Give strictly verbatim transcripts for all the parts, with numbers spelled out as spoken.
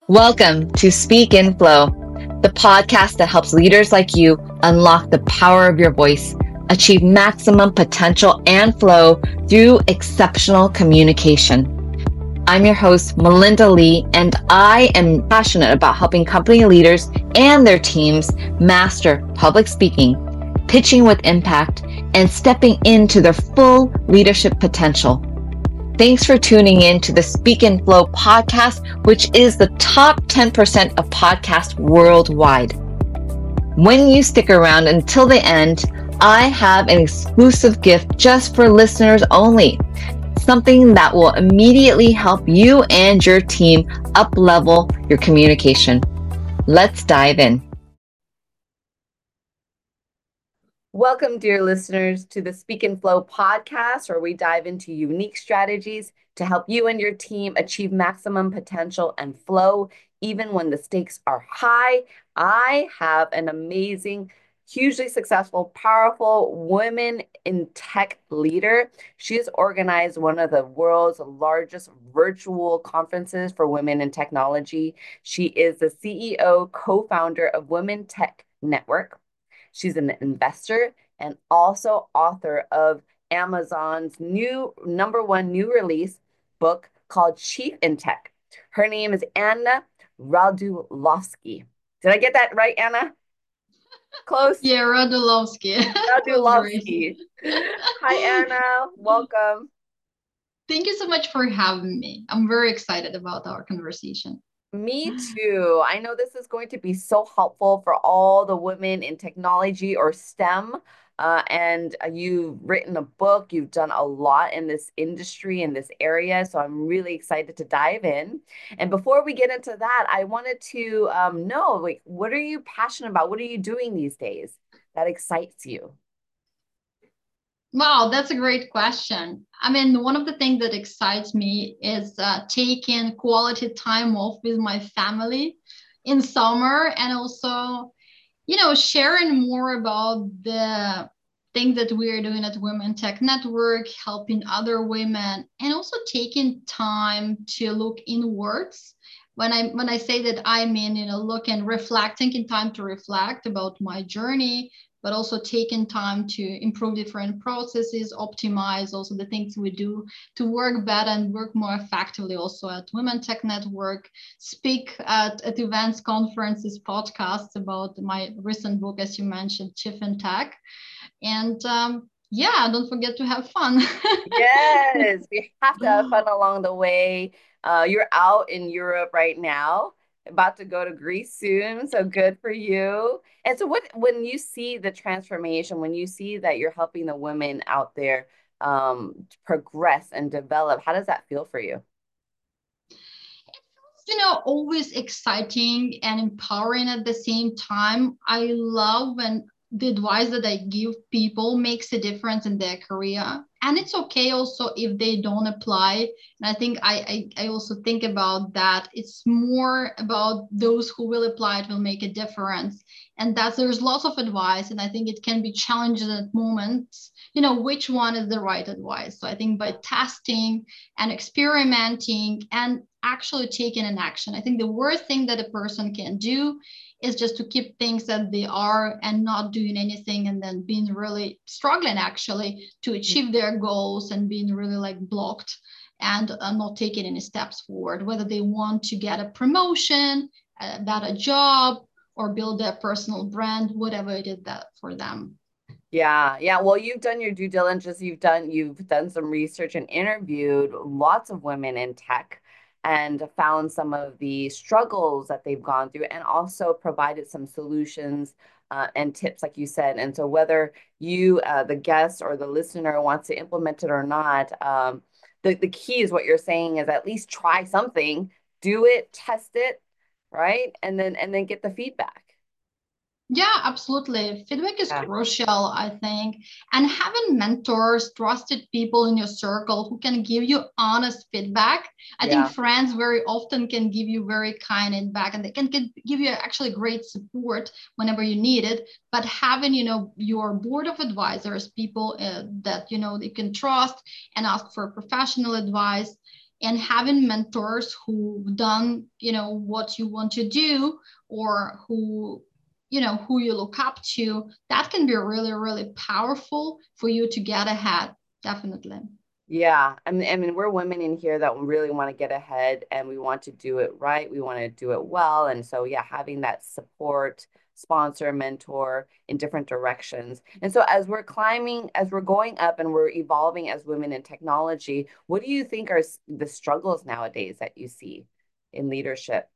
Welcome to Speak in Flow, the podcast that helps leaders like you unlock the power of your voice, achieve maximum potential and flow through exceptional communication. I'm your host, Melinda Lee, and I am passionate about helping company leaders and their teams master public speaking, pitching with impact, and stepping into their full leadership potential. Thanks for tuning in to the Speak in Flow podcast, which is the top ten percent of podcasts worldwide. When you stick around until the end, I have an exclusive gift just for listeners only. Something that will immediately help you and your team up-level your communication. Let's dive in. Welcome, dear listeners, to the Speak in Flow podcast, where we dive into unique strategies to help you and your team achieve maximum potential and flow, even when the stakes are high. I have an amazing, hugely successful, powerful women in tech leader. She has organized one of the world's largest virtual conferences for women in technology. She is the C E O, co-founder of Women Tech Network. She's an investor and also author of Amazon's new number one new release book called Chief in Tech. Her name is Anna Radulowski. Did I get that right, Anna? Close? Yeah, Radulowski. Radulowski. Hi, Anna. Welcome. Thank you so much for having me. I'm very excited about our conversation. Me too. I know this is going to be so helpful for all the women in technology or STEM. Uh, and you've written a book, you've done a lot in this industry, in this area. So I'm really excited to dive in. And before we get into that, I wanted to um, know, like, what are you passionate about? What are you doing these days that excites you? Wow, that's a great question. I mean, one of the things that excites me is uh, taking quality time off with my family in summer, and also, you know, sharing more about the things that we are doing at Women Tech Network, helping other women, and also taking time to look inwards. When I when I say that, I mean, you know, look and reflect, taking time to reflect about my journey, but also taking time to improve different processes, optimize also the things we do to work better and work more effectively also at Women Tech Network, speak at, at events, conferences, podcasts about my recent book, as you mentioned, Chief in Tech. And um, yeah, don't forget to have fun. Yes, we have to have fun along the way. Uh, you're out in Europe right now, about to go to Greece soon, so good for you. And so what when you see the transformation, when you see that you're helping the women out there um progress and develop, how does that feel for you? You know, always exciting and empowering at the same time. I love when the advice that I give people makes a difference in their career. And it's okay also if they don't apply. And I think I, I, I also think about that. It's more about those who will apply, it will make a difference. And that's there's lots of advice. And I think it can be challenging at moments, you know, which one is the right advice. So I think by testing and experimenting and actually taking an action. I think the worst thing that a person can do is just to keep things as they are and not doing anything, and then being really struggling actually to achieve their goals and being really like blocked and uh, not taking any steps forward, whether they want to get a promotion, uh, that a job, or build their personal brand, whatever it is that for them. Yeah, yeah. Well, you've done your due diligence. You've done you've done some research and interviewed lots of women in tech and found some of the struggles that they've gone through and also provided some solutions uh, and tips, like you said. And so whether you, uh, the guest or the listener, wants to implement it or not, um, the, the key is what you're saying is at least try something, do it, test it, right? And then and then get the feedback. Yeah, absolutely. Feedback is Yeah. crucial, I think. And having mentors, trusted people in your circle who can give you honest feedback. I think Yeah. friends very often can give you very kind feedback, and they can give you actually great support whenever you need it. But having, you know, your board of advisors, people uh, that, you know, you can trust and ask for professional advice, and having mentors who done, you know, what you want to do, or who, you know, who you look up to, that can be really, really powerful for you to get ahead. Definitely. Yeah, I mean, I mean, we're women in here that really want to get ahead and we want to do it right. We want to do it well. And so, yeah, having that support, sponsor, mentor in different directions. And so, as we're climbing, as we're going up and we're evolving as women in technology, what do you think are s- the struggles nowadays that you see in leadership?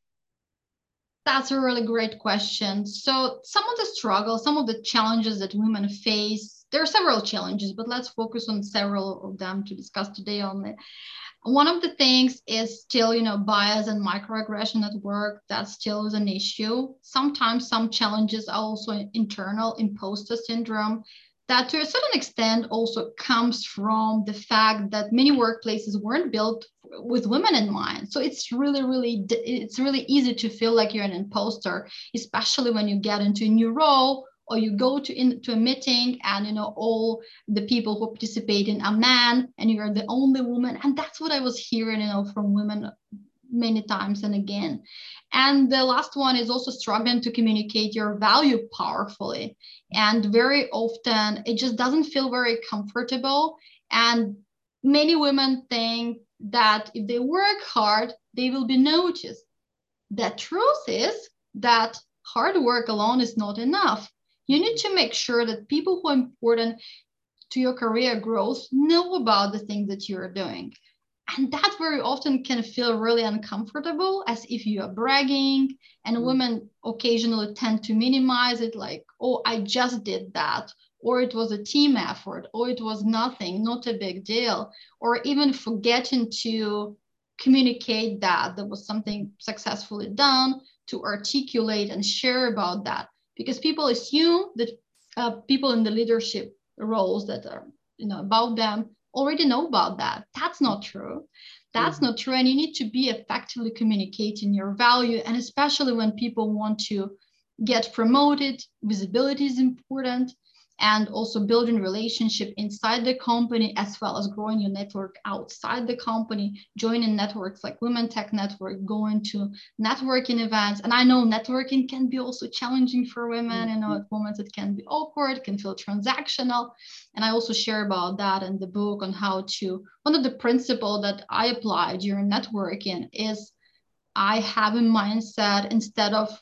That's a really great question. So, some of the struggles, some of the challenges that women face, there are several challenges, but let's focus on several of them to discuss today only. One of the things is still, you know, bias and microaggression at work. That still is an issue. Sometimes some challenges are also internal imposter syndrome. That to a certain extent also comes from the fact that many workplaces weren't built with women in mind. So it's really, really, it's really easy to feel like you're an imposter, especially when you get into a new role or you go to into a meeting and you know all the people who participate in a man and you're the only woman. And that's what I was hearing, you know, from women many times and again. And the last one is also struggling to communicate your value powerfully. And very often it just doesn't feel very comfortable. And many women think that if they work hard, they will be noticed. The truth is that hard work alone is not enough. You need to make sure that people who are important to your career growth know about the things that you're doing. And that very often can feel really uncomfortable, as if you are bragging. And Mm. women occasionally tend to minimize it, like, oh, I just did that. Or it was a team effort, or it was nothing, not a big deal. Or even forgetting to communicate that there was something successfully done, to articulate and share about that. Because people assume that uh, people in the leadership roles that are, you know, about them already know about that. That's not true. That's Mhm. not true. And you need to be effectively communicating your value. And especially when people want to get promoted, visibility is important. And also building relationship inside the company, as well as growing your network outside the company, joining networks like Women Tech Network, going to networking events. And I know networking can be also challenging for women. You know, Mhm. at moments it can be awkward, can feel transactional. And I also share about that in the book on how to, one of the principles that I apply during networking is I have a mindset instead of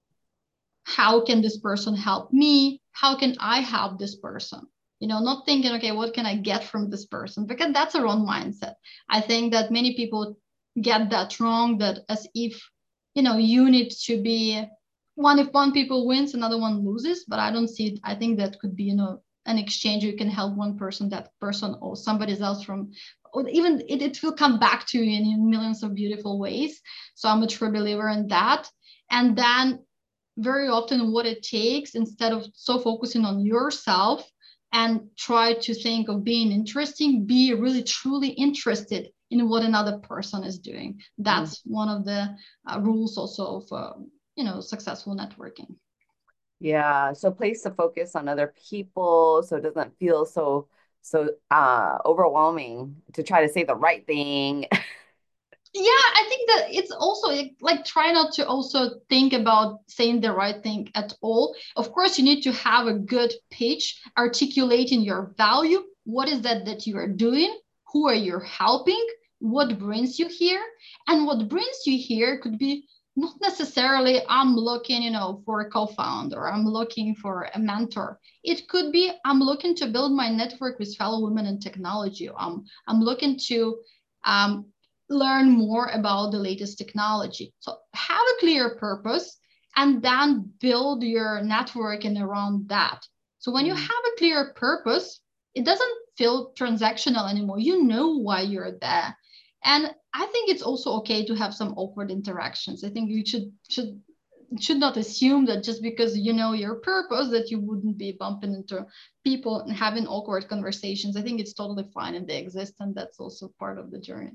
how can this person help me? How can I help this person? You know, not thinking, okay, what can I get from this person? Because that's a wrong mindset. I think that many people get that wrong, that as if, you know, you need to be one, if one people wins, another one loses. But I don't see it. I think that could be, you know, an exchange. You can help one person, that person, or somebody else from, or even it, it will come back to you in, in millions of beautiful ways. So I'm a true believer in that. And then very often what it takes, instead of so focusing on yourself and try to think of being interesting, be really truly interested in what another person is doing. Mhm. That's one of the uh, rules also of uh, you know, successful networking. Yeah, so place the focus on other people so it doesn't feel so so uh overwhelming to try to say the right thing. Yeah, I think that it's also like try not to also think about saying the right thing at all. Of course, you need to have a good pitch articulating your value. What is that that you are doing? Who are you helping? What brings you here? And what brings you here could be not necessarily I'm looking, you know, for a co-founder, I'm looking for a mentor. It could be I'm looking to build my network with fellow women in technology. Um, I'm looking to um, learn more about the latest technology. So have a clear purpose and then build your networking around that. So when you Mm. have a clear purpose, it doesn't feel transactional anymore. You know why you're there. And I think it's also okay to have some awkward interactions. I think you should should should not assume that just because you know your purpose that you wouldn't be bumping into people and having awkward conversations. I think it's totally fine and they exist, and that's also part of the journey.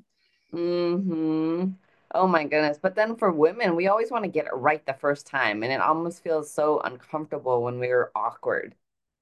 Hmm. Oh my goodness. But then for women, we always want to get it right the first time, and it almost feels so uncomfortable when we're awkward.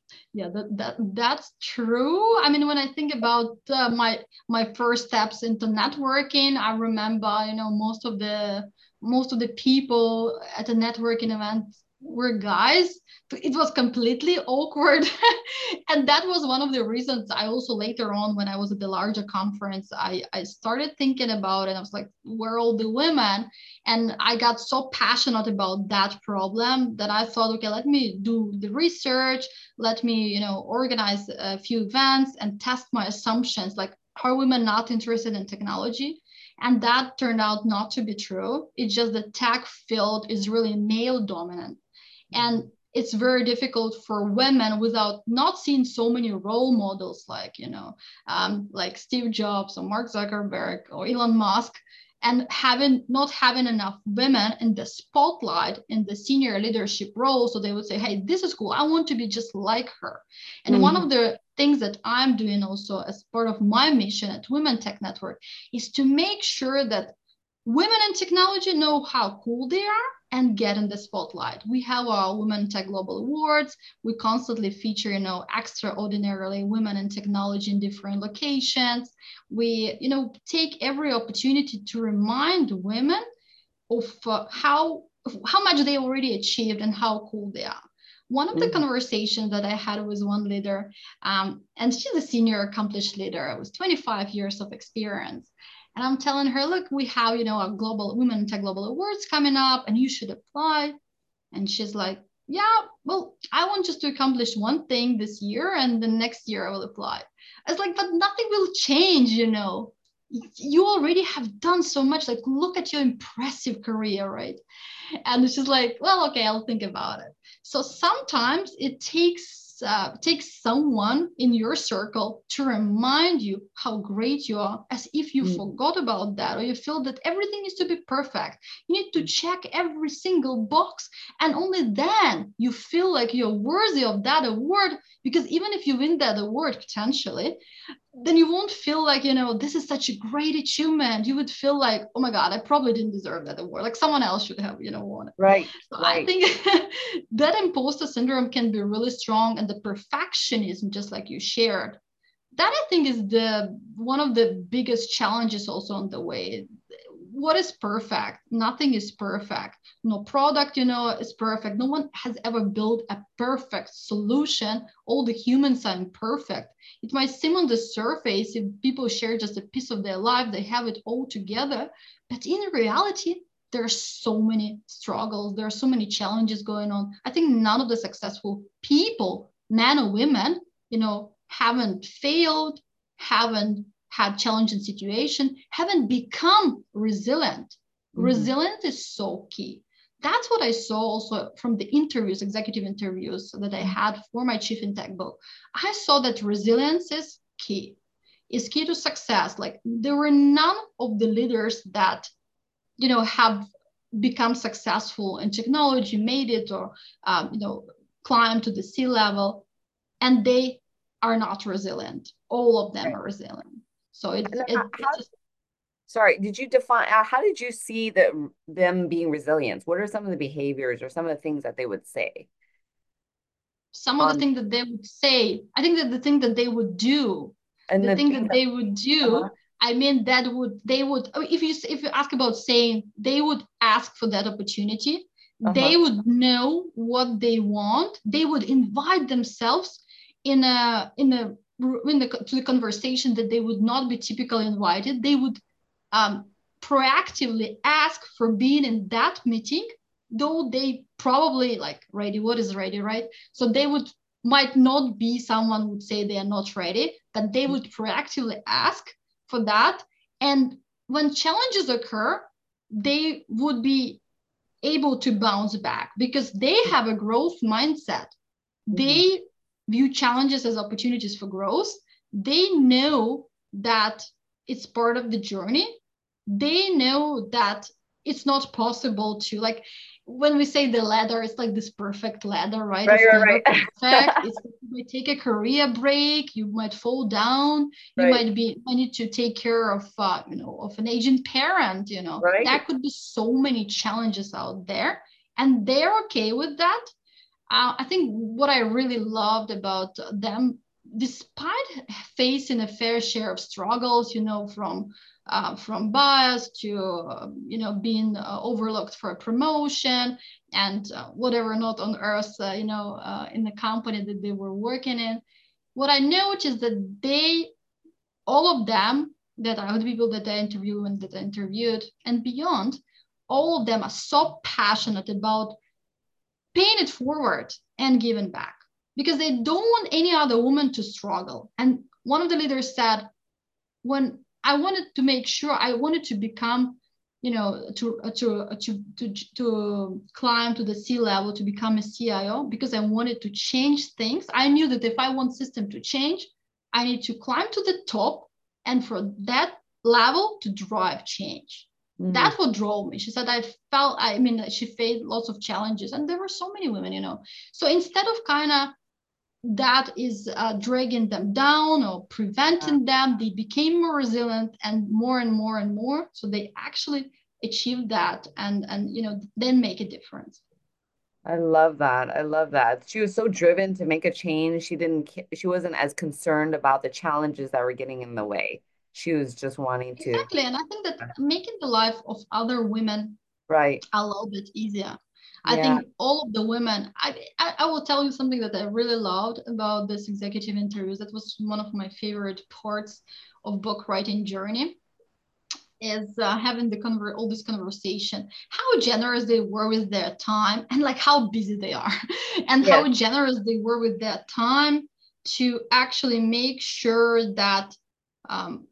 Yeah, that, that that's true. I mean, when I think about uh, my my first steps into networking, I remember, you know, most of the most of the people at a networking event were guys. It was completely awkward. And that was one of the reasons I also later on, when I was at the larger conference, I, I started thinking about it. I was like, where are all the women? And I got so passionate about that problem that I thought, okay, let me do the research, let me, you know, organize a few events and test my assumptions. Like, are women not interested in technology? And that turned out not to be true. It's just the tech field is really male dominant. And it's very difficult for women without not seeing so many role models like, you know, um, like Steve Jobs or Mark Zuckerberg or Elon Musk, and having not having enough women in the spotlight in the senior leadership role. So they would say, hey, this is cool, I want to be just like her. And mm-hmm. one of the things that I'm doing also as part of my mission at Women Tech Network is to make sure that women in technology know how cool they are and get in the spotlight. We have our Women Tech Global Awards. We constantly feature, you know, extraordinarily women in technology in different locations. We, you know, take every opportunity to remind women of uh, how how much they already achieved and how cool they are. One of the mm-hmm. conversations that I had with one leader, um, and she's a senior accomplished leader with twenty-five years of experience. And I'm telling her, look, we have, you know, a global Women in Tech Global Awards coming up and you should apply. And she's like, yeah, well, I want just to accomplish one thing this year and the next year I will apply. I was like, but nothing will change, you know. You already have done so much. Like, look at your impressive career, right? And she's like, well, okay, I'll think about it. So sometimes it takes uh, takes someone in your circle to remind you how great you are, as if you mm. forgot about that, or you feel that everything needs to be perfect. You need to check every single box, and only then you feel like you're worthy of that award. Because even if you win that award potentially, then you won't feel like, you know, this is such a great achievement. You would feel like, oh my God, I probably didn't deserve that award. Like someone else should have, you know, won it. Right. So right. I think that imposter syndrome can be really strong, and the perfectionism, just like you shared, that I think is the one of the biggest challenges also on the way. What is perfect? Nothing is perfect. No product, you know, is perfect. No one has ever built a perfect solution. All the humans are imperfect. It might seem on the surface, if people share just a piece of their life, they have it all together. But in reality, there are so many struggles. There are so many challenges going on. I think none of the successful people, men or women, you know, haven't failed, haven't had challenging situation, haven't become resilient. Mm-hmm. Resilience is so key. That's what I saw also from the interviews, executive interviews that I had for my Chief in Tech book. I saw that resilience is key, is key to success. Like there were none of the leaders that, you know, have become successful in technology, made it, or, um, you know, climbed to the C level, and they are not resilient. All of them right. are resilient. So it's, it, how, it's just, sorry, did you define, uh, how did you see the, them being resilient? What are some of the behaviors or some of the things that they would say? Some of um, the things that they would say, I think that the thing that they would do, and the, the thing that, that they would do, uh-huh. I mean, that would, they would, if you, if you ask about saying, they would ask for that opportunity. Uh-huh. They would know what they want. They would invite themselves in a, in a, in the, to the conversation that they would not be typically invited. They would um, proactively ask for being in that meeting, though they probably like ready. What is ready, right? So they would might not be someone would say they are not ready, but they would proactively ask for that. And when challenges occur, they would be able to bounce back because they have a growth mindset. Mm-hmm. They view challenges as opportunities for growth. They know that it's part of the journey. They know that it's not possible to, like, when we say the ladder, it's like this perfect ladder, right? Right, it's right, never right. perfect. It's, you might take a career break. You might fall down. You right. might be, I need to take care of, uh, you know, of an aging parent, you know. Right. There could be so many challenges out there, and they're okay with that. uh, I think what I really loved about them, despite facing a fair share of struggles, you know, from uh, from bias to uh, you know being uh, overlooked for a promotion and uh, whatever not on earth, uh, you know, uh, in the company that they were working in. What I noticed is that they, all of them, that are the people that I interviewed and that I interviewed and beyond, all of them are so passionate about paying it forward and giving back because they don't want any other woman to struggle. And one of the leaders said, when I wanted to make sure, I wanted to become, you know, to to to to to climb to the C level, to become a C I O, because I wanted to change things. I knew that if I want system to change, I need to climb to the top, and for that level to drive change. Mm-hmm. That's what drove me. She said, I felt, I mean, she faced lots of challenges, and there were so many women, you know. So instead of kind of that is uh, dragging them down or preventing them, they became more resilient and more and more and more. So they actually achieved that and, and you know, then make a difference. I love that. I love that. She was so driven to make a change. She didn't, she wasn't as concerned about the challenges that were getting in the way. She was just wanting to. Exactly. And I think that making the life of other women right a little bit easier. Yeah. I think all of the women, I, I, I will tell you something that I really loved about this executive interviews. That was one of my favorite parts of book writing journey, is uh, having the conver- all this conversation, how generous they were with their time and like how busy they are and yes. how generous they were with their time to actually make sure that um,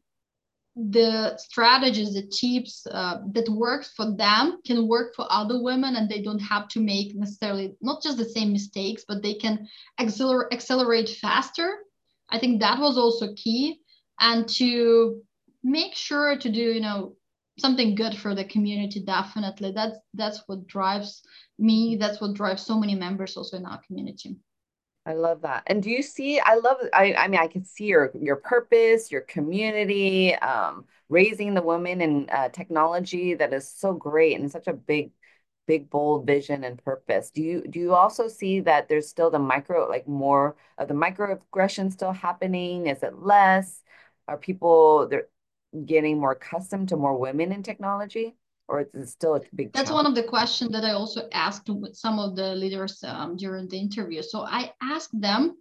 the strategies, the tips uh, that work for them can work for other women, and they don't have to make necessarily not just the same mistakes, but they can acceler- accelerate faster. I think that was also key. And to make sure to do, you know, something good for the community, definitely. That's that's what drives me. That's what drives so many members also in our community. I love that. And do you see, I love, I, I mean, I can see your, your purpose, your community, um, raising the women in uh, technology. That is so great and such a big, big, bold vision and purpose. Do you, do you also see that there's still the micro, like more of the microaggression still happening? Is it less? Are people, they're getting more accustomed to more women in technology? Or is it still a big That's challenge? one of the questions that I also asked with some of the leaders um, during the interview. So I asked them,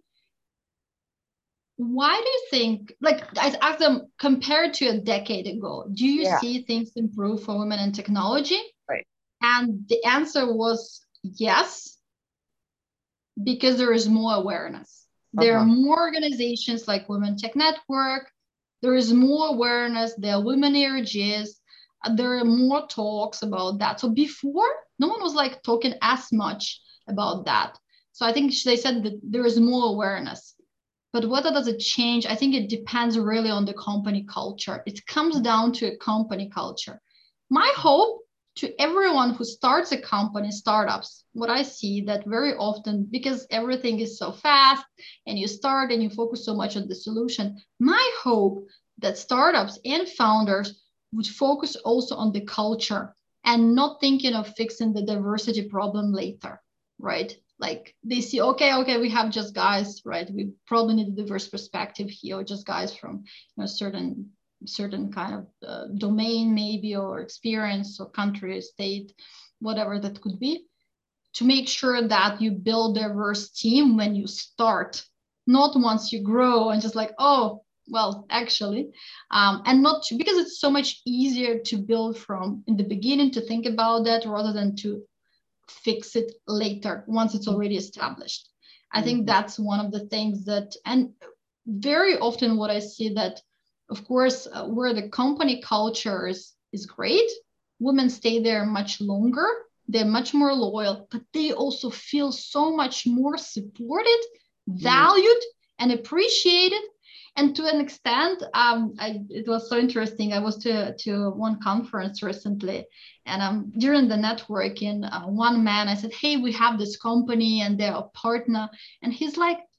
why do you think, like I asked them, compared to a decade ago, do you yeah. see things improve for women in technology? Right. And the answer was yes, because there is more awareness. Uh-huh. There are more organizations like Women Tech Network. There is more awareness. There are women A R Gs. There are more talks about that. So before, no one was like talking as much about that. So I think they said that there is more awareness. But whether does it change? I think it depends really on the company culture. It comes down to a company culture. My hope to everyone who starts a company, startups, what I see that very often, because everything is so fast and you start and you focus so much on the solution, my hope that startups and founders would focus also on the culture and not thinking of fixing the diversity problem later, right? Like they see, okay, okay, we have just guys, right? We probably need a diverse perspective here, or just guys from you know certain certain kind of uh, domain maybe, or experience, or country, state, whatever that could be, to make sure that you build a diverse team when you start, not once you grow and just like, oh, well, actually, um, and not to, because it's so much easier to build from in the beginning, to think about that rather than to fix it later once it's already established. I mm-hmm. think that's one of the things that, and very often what I see that, of course, uh, where the company culture is, is great, women stay there much longer, they're much more loyal, but they also feel so much more supported, valued, mm-hmm. and appreciated. And to an extent, um, I, it was so interesting. I was to, to one conference recently, and um, during the networking, uh, one man, I said, hey, we have this company and they're a partner. And he's like,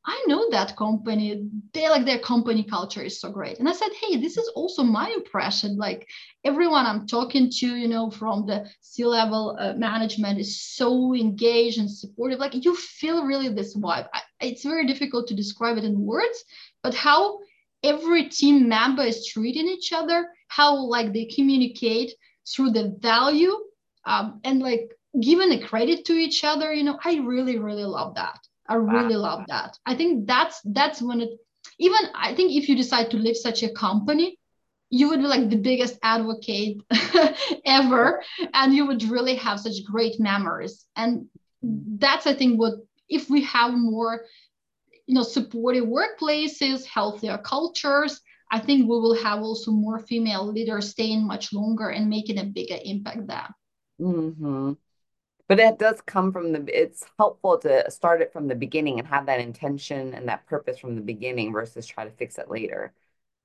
I know that company, they like their company culture is so great. And I said, hey, this is also my impression. Like everyone I'm talking to, you know, from the C-level uh, management is so engaged and supportive. Like you feel really this vibe. I, it's very difficult to describe it in words, but how every team member is treating each other, how like they communicate through the value um, and like giving a credit to each other, you know, I really, really love that. I Wow. really love that. I think that's that's when it even I think if you decide to leave such a company, you would be like the biggest advocate ever, and you would really have such great memories. And that's I think what if we have more, you know, supportive workplaces, healthier cultures, I think we will have also more female leaders staying much longer and making a bigger impact there. Hmm. But it does come from the, it's helpful to start it from the beginning and have that intention and that purpose from the beginning versus try to fix it later.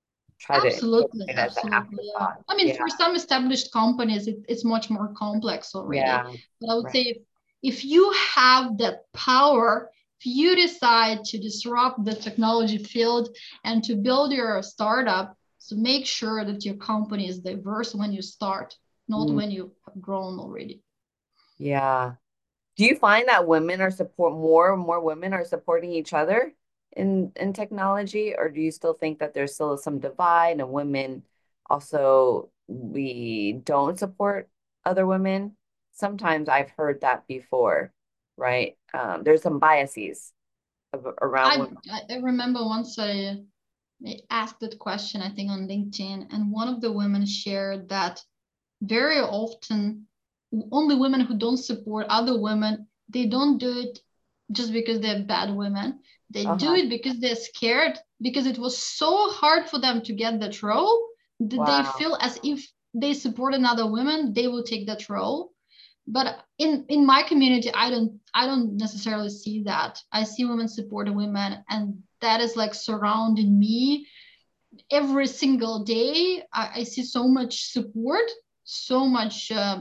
Try to incorporate Absolutely, it as an absolutely. Yeah. afterthought. I mean, Yeah, for some established companies, it, it's much more complex already. yeah, But I would right. say if, if you have that power, if you decide to disrupt the technology field and to build your startup, so make sure that your company is diverse when you start, not Mm, when you have grown already. yeah. Do you find that women are support more and more women are supporting each other in in technology, or do you still think that there's still some divide and women also we don't support other women? Sometimes I've heard that before, right? Um, there's some biases of, around I, women. I remember once I, I asked that question, I think on LinkedIn, and one of the women shared that very often only women who don't support other women, they don't do it just because they're bad women. They do Uh-huh. it because they're scared, because it was so hard for them to get that role that they Wow. feel as if they support another woman, they will take that role. But in in my community, i don't i don't necessarily see that. I see women support women, and that is like surrounding me every single day. I, I see so much support, so much uh,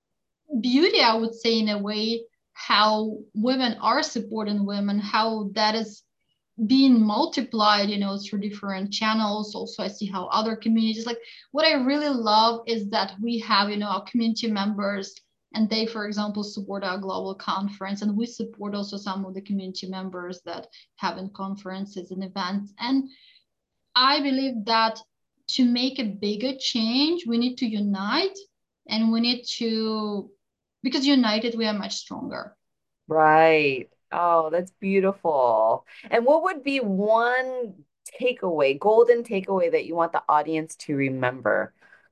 beauty, I would say, in a way, how women are supporting women, how that is being multiplied, you know, through different channels. Also, I see how other communities, like what I really love is that we have, you know, our community members, and they, for example, support our global conference, and we support also some of the community members that have in conferences and events. And I believe that to make a bigger change, we need to unite, and we need to, because united, we are much stronger. Right. Oh, that's beautiful. And what would be one takeaway, golden takeaway that you want the audience to remember?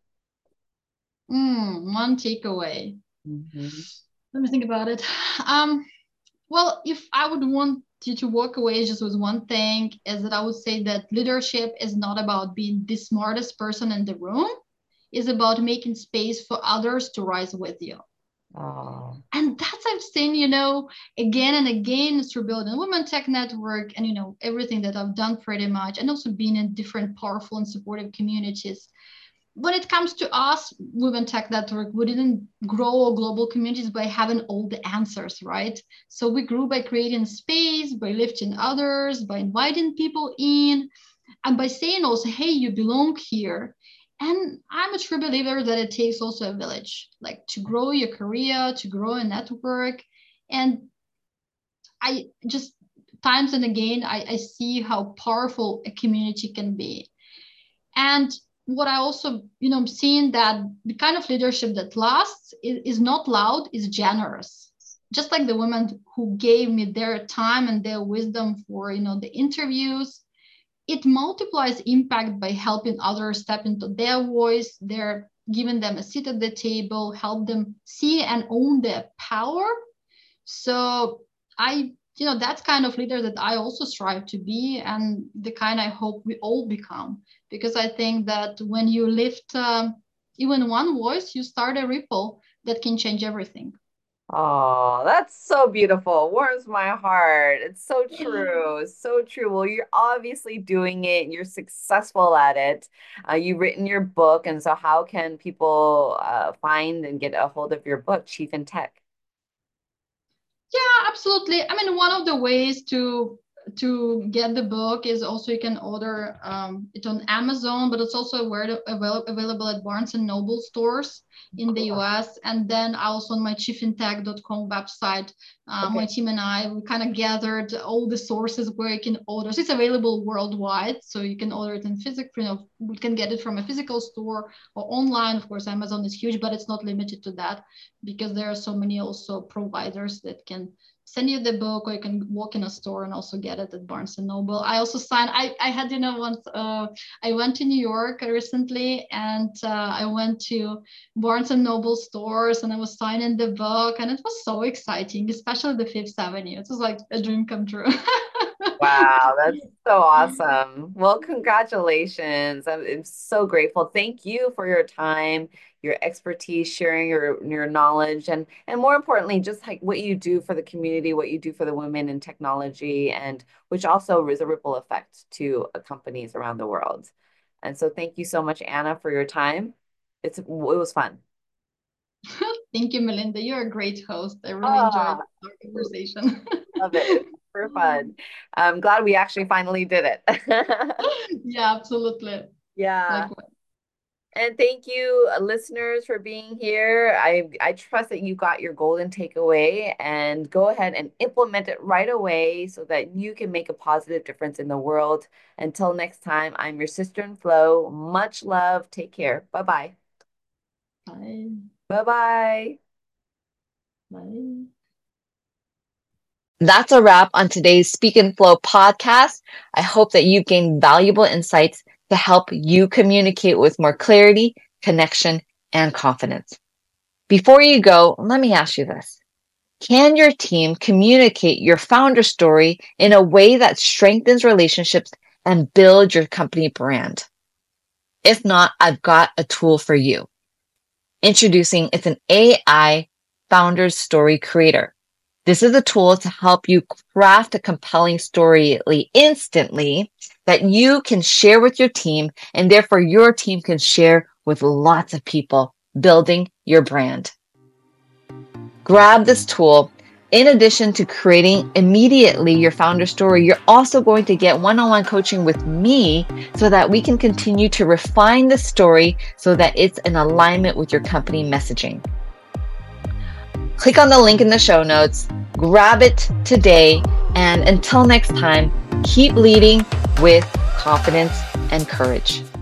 Mm, one takeaway. Hmm. Let me think about it. Um, well, if I would want you to walk away just with one thing, is that I would say that leadership is not about being the smartest person in the room, it's about making space for others to rise with you. Oh, And that's I've seen, you know, again and again through building a women tech network and, you know, everything that I've done pretty much, and also being in different powerful and supportive communities. When it comes to us, women tech network, we didn't grow our global communities by having all the answers, right? So we grew by creating space, by lifting others, by inviting people in, and by saying also, hey, you belong here. And I'm a true believer that it takes also a village, like to grow your career, to grow a network. And I just times and again, I, I see how powerful a community can be. And what I also, you know, I'm seeing that the kind of leadership that lasts is, is not loud, is generous. Just like the women who gave me their time and their wisdom for, you know, the interviews, it multiplies impact by helping others step into their voice. They're giving them a seat at the table, help them see and own their power. So I, you know, that's kind of leader that I also strive to be, and the kind I hope we all become. Because I think that when you lift um, even one voice, you start a ripple that can change everything. oh, that's so beautiful. Warms my heart. It's so true. It's so true. Well, you're obviously doing it. You're successful at it. Uh, you've written your book, and so how can people uh, find and get a hold of your book, Chief in Tech? Yeah, absolutely. I mean, one of the ways to to get the book is also you can order um, it on Amazon, but it's also avail- avail- available at Barnes and Noble stores in the Cool. U S. And then also on my chief in tech dot com website, uh, Okay. my team and I, we kind of gathered all the sources where you can order. So it's available worldwide. So you can order it in physical, you know, we can get it from a physical store or online. Of course, Amazon is huge, but it's not limited to that because there are so many also providers that can send you the book, or you can walk in a store and also get it at Barnes and Noble. I also signed, I, I had, you know, once uh, I went to New York recently, and uh, I went to Barnes and Noble stores and I was signing the book, and it was so exciting, especially the Fifth Avenue. It was like a dream come true. Wow, that's so awesome. Well, congratulations. I'm, I'm so grateful. Thank you for your time, your expertise, sharing your your knowledge, and and more importantly, just like what you do for the community, what you do for the women in technology, and which also is a ripple effect to uh, companies around the world. And so thank you so much, Anna, for your time. It's it was fun. Thank you, Melinda. You're a great host. I really enjoyed Ah, our conversation. love it. It was super fun. I'm glad we actually finally did it. Yeah, absolutely. Yeah. Likewise. And thank you, uh, listeners, for being here. I, I trust that you got your golden takeaway, and go ahead and implement it right away so that you can make a positive difference in the world. Until next time, I'm your sister in Flow. Much love. Take care. Bye-bye. Bye. Bye-bye. Bye. That's a wrap on today's Speak and Flow podcast. I hope that you've gained valuable insights to help you communicate with more clarity, connection, and confidence. Before you go, let me ask you this. Can your team communicate your founder story in a way that strengthens relationships and builds your company brand? If not, I've got a tool for you. Introducing, it's an A I Founders Story Creator. This is a tool to help you craft a compelling story instantly that you can share with your team, and therefore your team can share with lots of people, building your brand. Grab this tool. In addition to creating immediately your founder story, you're also going to get one-on-one coaching with me so that we can continue to refine the story so that it's in alignment with your company messaging. Click on the link in the show notes, grab it today, and until next time, keep leading with confidence and courage.